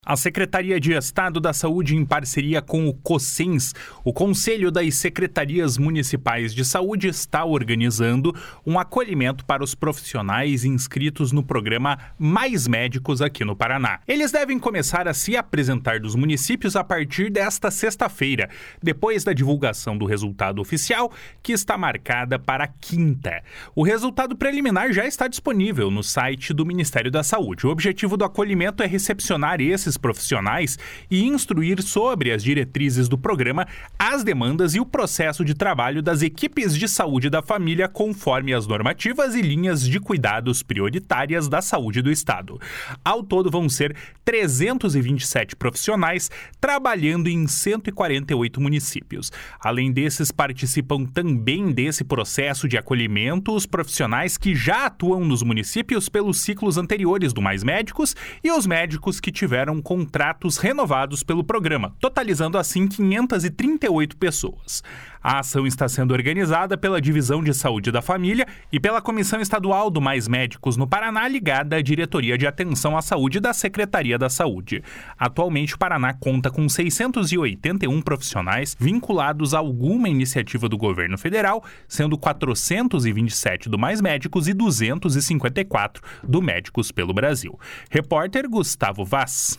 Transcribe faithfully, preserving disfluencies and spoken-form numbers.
A Secretaria de Estado da Saúde, em parceria com o COSENS, o Conselho das Secretarias Municipais de Saúde, está organizando um acolhimento para os profissionais inscritos no programa Mais Médicos aqui no Paraná. Eles devem começar a se apresentar dos municípios a partir desta sexta-feira, depois da divulgação do resultado oficial, que está marcada para quinta. O resultado preliminar já está disponível no site do Ministério da Saúde. O objetivo do acolhimento é recepcionar esses profissionais e instruir sobre as diretrizes do programa, as demandas e o processo de trabalho das equipes de saúde da família conforme as normativas e linhas de cuidados prioritárias da saúde do Estado. Ao todo vão ser trezentos e vinte e sete profissionais trabalhando em cento e quarenta e oito municípios. Além desses, participam também desse processo de acolhimento os profissionais que já atuam nos municípios pelos ciclos anteriores do Mais Médicos e os médicos que tiveram contratos renovados pelo programa, totalizando assim quinhentas e trinta e oito pessoas. A ação está sendo organizada pela Divisão de Saúde da Família e pela Comissão Estadual do Mais Médicos no Paraná, ligada à Diretoria de Atenção à Saúde da Secretaria da Saúde. Atualmente, o Paraná conta com seiscentos e oitenta e um profissionais vinculados a alguma iniciativa do governo federal, sendo quatrocentos e vinte e sete do Mais Médicos e duzentos e cinquenta e quatro do Médicos pelo Brasil. Repórter Gustavo Vaz.